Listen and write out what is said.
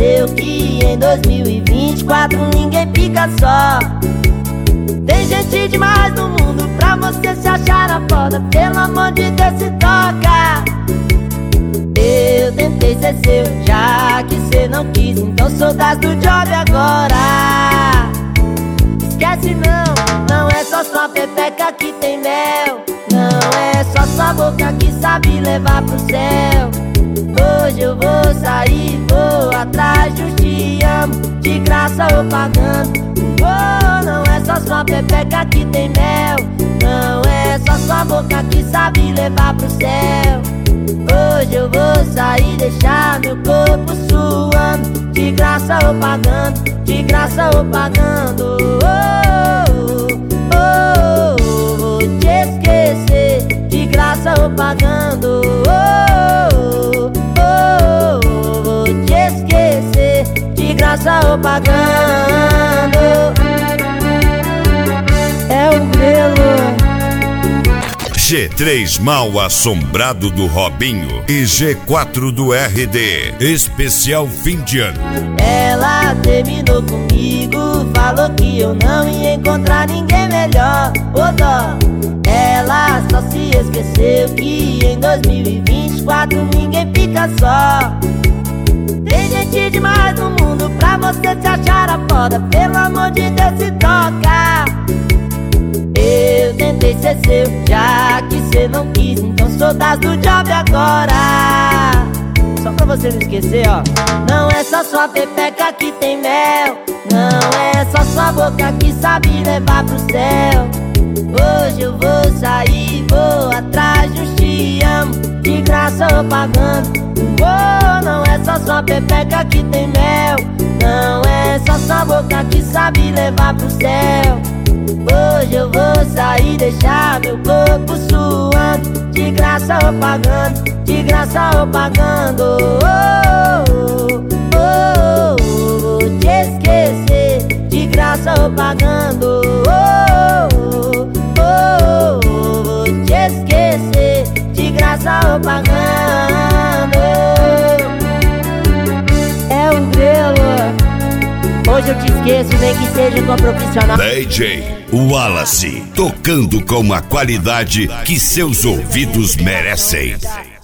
esqueceu que em 2024 ninguém fica só. Tem gente demais no mundo pra você se achar na foda. Pelo amor de Deus, se toca. Eu tentei ser seu, já que cê não quis, então sou das do job agora. Esquece não é só sua pepeca que tem mel. Não é só sua boca que sabe levar pro céu. Hoje eu vou sair, vou atrás de um te amo, de graça ou pagando. Oh, não é só sua pepeca que tem mel. Não é só sua boca que sabe levar pro céu. Hoje eu vou sair, deixar meu corpo suando, de graça ou pagando, de graça ou pagando. Vou te esquecer, de graça ou pagando. Vou te esquecer, de graça ou pagando. É o Grelo. G3 Mal Assombrado do Robinho e G4 do RD. Especial fim de ano. Ela terminou comigo, falou que eu não ia encontrar ninguém melhor. Ô dó, ela só se esqueceu que em 2024 ninguém fica só. Tem gente demais no mundo pra você se achar a foda. Pelo amor de Deus, se toca. Eu tentei ser seu, já que cê não quis, então sou das do job agora. Só pra você não esquecer, ó. Não é só sua pepeca que tem mel. Não é só sua boca que sabe levar pro céu. Hoje eu vou sair, vou atrás de um te amo, de graça ou pagando. Oh, não é só sua pepeca que tem mel. Não é só sua boca que sabe levar pro céu. Hoje eu vou sair, deixar meu corpo suando, de graça ou pagando, de graça ou pagando. Vou te esquecer, de graça ou pagando. Vou te esquecer, de graça ou pagando. É o Grelo. Hoje eu te esqueço, nem que seja com a profissional. DJ Wallace, tocando com a qualidade que seus ouvidos merecem.